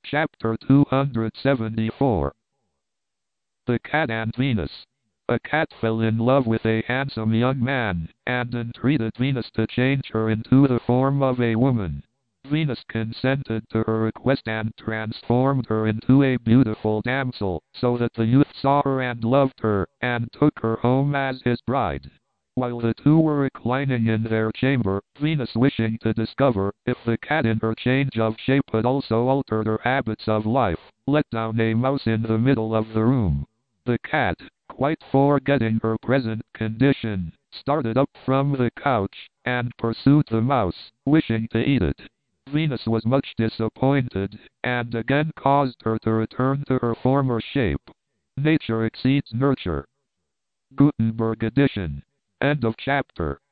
Chapter 274. The Cat and Venus. A cat fell in love with a handsome young man, and entreated Venus to change her into the form of a woman. Venus consented to her request and transformed her into a beautiful damsel, so that the youth saw her and loved her, and took her home as his bride. While the two were reclining in their chamber, Venus, wishing to discover if the cat in her change of shape had also altered her habits of life, let down a mouse in the middle of the room. The cat, quite forgetting her present condition, started up from the couch, and pursued the mouse, wishing to eat it. Venus was much disappointed, and again caused her to return to her former shape. Nature exceeds nurture. Gutenberg edition. End of chapter.